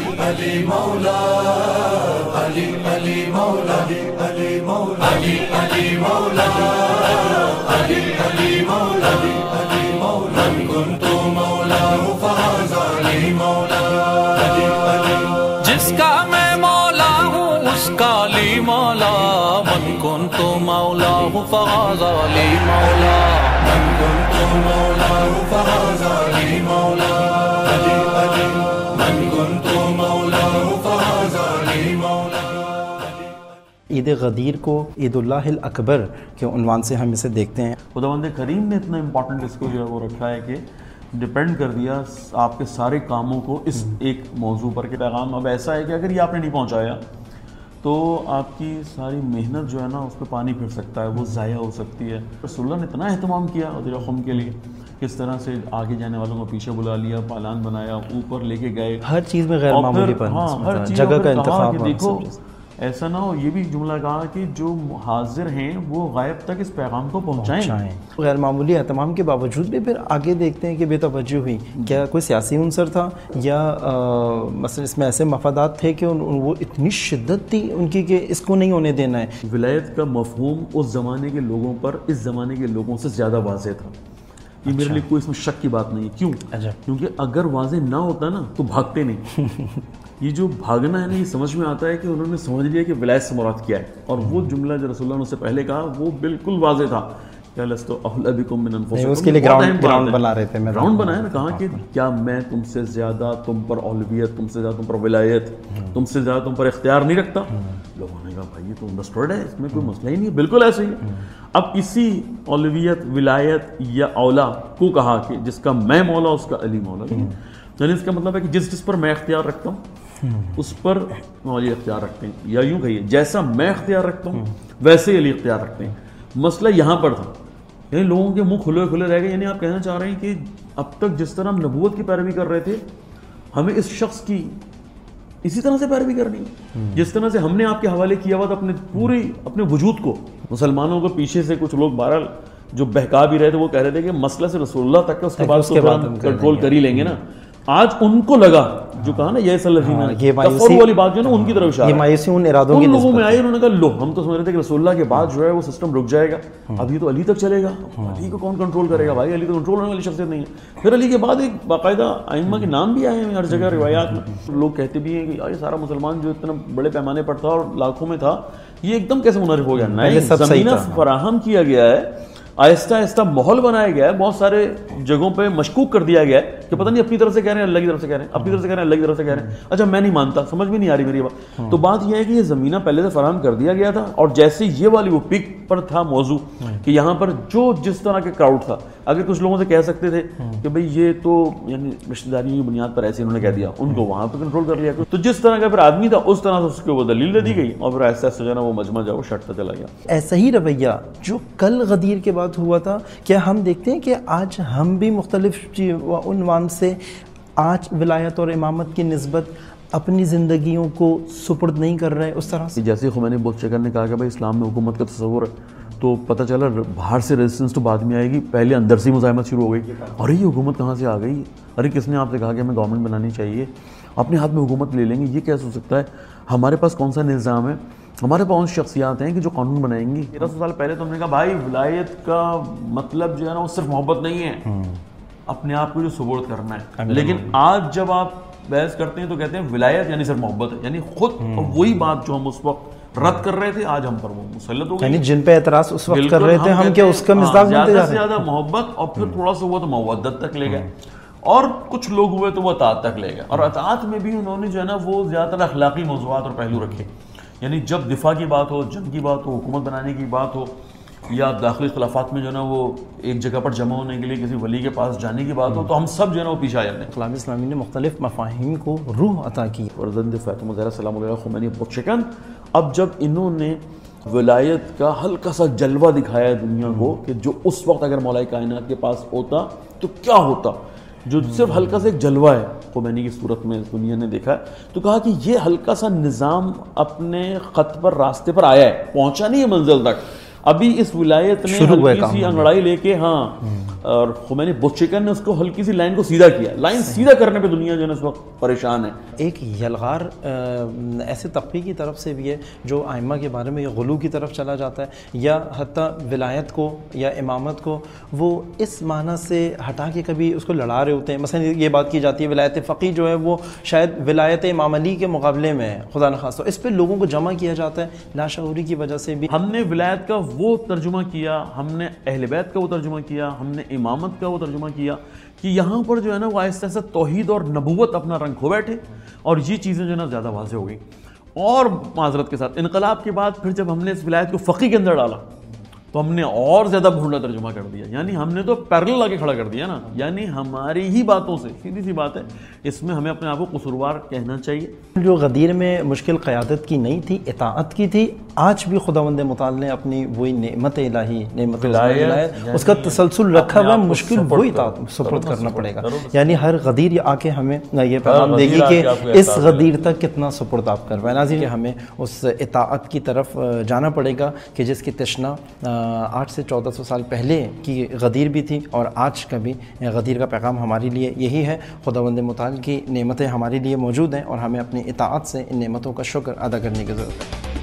علی مولا علی علی مولا علی مولا علی علی مولا علی علی مولا علی مولا من كنت مولاه فهذا علی مولا علی علی جس کا میں مولا ہوں اس کا علی مولا من کنت مولاه فهذا علی مولا من كنت مولاه فهذا علی مولا علی علی من كنت مولاه فهذا علی مولا. عید غدیر کو عید اللہ الاکبر کے عنوان سے ہم اسے دیکھتے ہیں. خداوند کریم نے اتنا امپورٹنٹ اس کو جو ہے وہ رکھا ہے کہ ڈپینڈ کر دیا آپ کے سارے کاموں کو اس ایک موضوع پر. کہ پیغام اب ایسا ہے کہ اگر یہ آپ نے نہیں پہنچایا تو آپ کی ساری محنت جو ہے نا اس پہ پانی پھر سکتا ہے, وہ ضائع ہو سکتی ہے. رسول اللہ نے اتنا اہتمام کیا غدیر قوم کے لیے, کس طرح سے آگے جانے والوں کو پیچھے بلا لیا, پالان بنایا, اوپر لے کے گئے, ہر چیز میں غیر معمولی پر جگہ کا انتخاب. دیکھو ایسا نہ ہو, یہ بھی جملہ کہا کہ جو حاضر ہیں وہ غائب تک اس پیغام کو پہنچائیں. غیر معمولی اہتمام کے باوجود بھی پھر آگے دیکھتے ہیں کہ بے توجہ ہوئی. کیا کوئی سیاسی عنصر تھا یا مثلا اس میں ایسے مفادات تھے کہ وہ اتنی شدت تھی ان کی کہ اس کو نہیں ہونے دینا ہے؟ ولایت کا مفہوم اس زمانے کے لوگوں پر اس زمانے کے لوگوں سے زیادہ واضح تھا. یہ میرے لیے کوئی اس میں شک کی بات نہیں ہے. کیوں؟ کیونکہ اگر واضح نہ ہوتا نا تو بھاگتے نہیں. یہ جو بھاگنا ہے نا, یہ سمجھ میں آتا ہے کہ انہوں نے سمجھ لیا کہ ولایت سے مراد کیا ہے. اور وہ جملہ جو رسول اللہ نے اس سے پہلے کہا وہ بالکل واضح تھا. کیا لستو اولى بکم من انفسکم, اس کے لیے گراؤنڈ بنا رہے تھے. گراؤنڈ بنایا نا, کہا کہ کیا میں تم سے زیادہ تم پر اولویت, تم سے زیادہ تم پر ولایت, تم سے زیادہ تم پر اختیار نہیں رکھتا؟ لوگوں نے کہا بھائی یہ تو انڈرسٹوڈ ہے, اس میں کوئی مسئلہ ہی نہیں ہے, بالکل ایسے ہی ہے. اب اسی اولویت ولایت یا اولا کو کہا کہ جس کا میں مولا اس کا علی مولا. یعنی اس کا مطلب ہے کہ جس پر میں اختیار رکھتا ہوں اس پر علی اختیار رکھتے ہیں, یا یوں کہیے جیسا میں اختیار رکھتا ہوں ویسے علی اختیار رکھتے ہیں. مسئلہ یہاں پر تھا, یعنی لوگوں کے منہ کھلے کھلے رہ گئے. یعنی آپ کہنا چاہ رہے ہیں کہ اب تک جس طرح ہم نبوت کی پیروی کر رہے تھے ہمیں اس شخص کی اسی طرح سے پیروی کرنی ہے جس طرح سے ہم نے آپ کے حوالے کیا ہوا تھا اپنے وجود کو. مسلمانوں کو پیچھے سے کچھ لوگ بہرحال جو بہکا بھی رہے تھے وہ کہہ رہے تھے کہ مسئلہ سے رسول اللہ تک کا, اس کے بعد کنٹرول کر ہی لیں گے نا. آج ان کو لگا جو کہا نا یہ کفر والی بات جو ہے نا ان کی طرف اشارہ ہے. ان لوگوں میں آئی, انہوں نے کہا لو ہم تو سمجھ رہے تھے کہ رسول اللہ کے بعد جو ہے وہ سسٹم رک جائے گا, اب یہ تو علی تک چلے گا, علی کو کون کنٹرول کرے گا؟ بھائی علی تو کنٹرول ہونے والی شخصیت نہیں ہے. پھر علی کے بعد ایک باقاعدہ ائمہ کے نام بھی آئے ہیں ہر جگہ روایات میں. لوگ کہتے بھی ہیں کہ یہ سارا مسلمان جو اتنا بڑے پیمانے پر تھا اور لاکھوں میں تھا, یہ ایک دم کیسے منحرف ہو گیا؟ نئے زمینہ فراہم کیا گیا ہے, آہستہ آہستہ ماحول بنایا گیا ہے, بہت سارے جگہوں پہ مشکوک کر دیا گیا ہے کہ پتہ نہیں اپنی طرف سے کہہ رہے ہیں اللہ کی طرف سے کہہ رہے ہیں, اپنی طرف سے کہہ رہے ہیں اللہ کی طرف سے کہہ رہے ہیں. اچھا میں نہیں مانتا, سمجھ میں نہیں آ رہی میری بات. تو بات یہ ہے کہ یہ زمینہ پہلے سے فراہم کر دیا گیا تھا, اور جیسے یہ والی وہ پک پر تھا موضوع کہ یہاں پر جو جس طرح کے کراؤڈ تھا, اگر کچھ لوگوں سے کہہ سکتے تھے کہ بھئی یہ تو یعنی رشتہ داریوں کی بنیاد پر ایسے انہوں نے کہہ دیا, ان کو وہاں پہ کنٹرول کر لیا. تو جس طرح کا پھر آدمی تھا اس طرح سے اس کو وہ دلیل دے دی گئی, اور پھر ایسا ایسا جو ہے نا وہ مجمع جو شٹتا چلا گیا. ایسا ہی رویہ جو کل غدیر کے بعد ہوا تھا, کیا ہم دیکھتے ہیں کہ آج ہم بھی مختلف عنوان سے آج ولایت اور امامت کی نسبت اپنی زندگیوں کو سپرد نہیں کر رہے اس طرح سے؟ جیسے خمینی بولشویکوں نے کہا کہ بھائی اسلام میں حکومت کا تصور ہے, تو پتہ چلا باہر سے ریزسٹنس تو بعد میں آئے گی, پہلے اندر سے مزاحمت شروع ہو گئی. ارے یہ حکومت کہاں سے آ گئی؟ ارے کس نے آپ سے کہا کہ ہمیں گورنمنٹ بنانی چاہیے؟ اپنے ہاتھ میں حکومت لے لیں گے, یہ کیسے ہو سکتا ہے؟ ہمارے پاس کون سا نظام ہے؟ ہمارے پاس شخصیات ہیں کہ جو قانون بنائیں گی. 1300 سال پہلے تو ہم نے کہا بھائی ولایت کا مطلب جو ہے نا وہ صرف محبت نہیں ہے, اپنے آپ کو جو سپرد کرنا ہے. لیکن آج جب آپ بحث کرتے ہیں تو کہتے ہیں ولایت یعنی صرف محبت ہے, یعنی خود وہی بات جو ہم اس وقت رد کر رہے تھے آج ہم پر وہ مسلط ہو گئی. یعنی جن پہ اعتراض اس وقت کر رہے تھے ہم کیا اس کا مزاج بنتے جا رہے ہیں؟ زیادہ سے زیادہ محبت, اور پھر تھوڑا سا ہوا تو مودت تک لے گئے, اور کچھ لوگ ہوئے تو وہ اطاعت تک لے گئے. اور اطاعت میں بھی انہوں نے جو ہے نا وہ زیادہ تر اخلاقی موضوعات اور پہلو رکھے. یعنی جب دفاع کی بات ہو, جنگ کی بات ہو, حکومت بنانے کی بات ہو, یا داخلی اختلافات میں جو ہے نا وہ ایک جگہ پر جمع ہونے کے لیے کسی ولی کے پاس جانے کی بات ہو, تو ہم سب جو ہے نا وہ پیچھے آ جاتے ہیں. اسلام اسلامی نے مختلف مفاہیم کو روح عطا کی. فرزند فاطمہ زہرا سلام علیہ خمینی بخشکن, اب جب انہوں نے ولایت کا ہلکا سا جلوہ دکھایا دنیا کو کہ جو اس وقت اگر مولا کائنات کے پاس ہوتا تو کیا ہوتا, جو صرف ہلکا سا ایک جلوہ ہے خمینی کی صورت میں دنیا نے دیکھا ہے, تو کہا کہ یہ ہلکا سا نظام اپنے خط پر راستے پر آیا ہے, پہنچا نہیں ہے منزل تک. ابھی اس ولایت نے ہلکی سی انگڑائی لے کے اور خمینی بتشیکن نے اس کو ہلکی سی لائن کو سیدھا کیا. لائن سیدھا کرنے پہ دنیا جو ہے اس وقت پریشان ہے. ایک یلغار ایسے طبقے کی طرف سے بھی ہے جو ائمہ کے بارے میں غلو کی طرف چلا جاتا ہے یا حتیٰ ولایت کو یا امامت کو وہ اس معنی سے ہٹا کے کبھی اس کو لڑا رہے ہوتے ہیں. مثلا یہ بات کی جاتی ہے ولایت فقیہ جو ہے وہ شاید ولایت امام علی کے مقابلے میں ہے خدا نخواستہ, اس پہ لوگوں کو جمع کیا جاتا ہے لاشعوری کی وجہ سے بھی. ہم نے ولایت کا وہ ترجمہ کیا, ہم نے اہل بیت کا وہ ترجمہ کیا, ہم نے امامت کا وہ ترجمہ کیا کہ یہاں پر جو ہے نا وہ آہستہ آہستہ توحید اور نبوت اپنا رنگ کھو بیٹھے, اور یہ چیزیں جو ہے نا زیادہ واضح ہو گئی. اور معذرت کے ساتھ انقلاب کے بعد پھر جب ہم نے اس ولایت کو فقیہ کے اندر ڈالا تو ہم نے اور زیادہ بھونڈا ترجمہ کر دیا, یعنی ہم نے تو پیرلل لا کے کھڑا کر دیا نا. یعنی ہماری ہی باتوں سے, سیدھی سی بات ہے, اس میں ہمیں اپنے آپ کو قصوروار کہنا چاہیے. جو غدیر میں مشکل قیادت کی نہیں تھی, اطاعت کی تھی, آج بھی خداوند متعال نے اپنی وہی نعمت الہی, نعمت ولایت, اس کا تسلسل رکھا ہوا, مشکل وہی اطاعت سپرد کرنا پڑے گا. یعنی ہر غدیر آ کے ہمیں یہ پیغام دے گی کہ اس غدیر تک کتنا سپرد آپ کروائیں. ناظرین, ہمیں اس اطاعت کی طرف جانا پڑے گا کہ جس کی تشنا 8 سے 1400 سال پہلے کی غدیر بھی تھی, اور آج کا بھی غدیر کا پیغام ہمارے لیے یہی ہے. خداوند متعال کی نعمتیں ہمارے لیے موجود ہیں اور ہمیں اپنی اطاعت سے ان نعمتوں کا شکر ادا کرنے کی ضرورت ہے.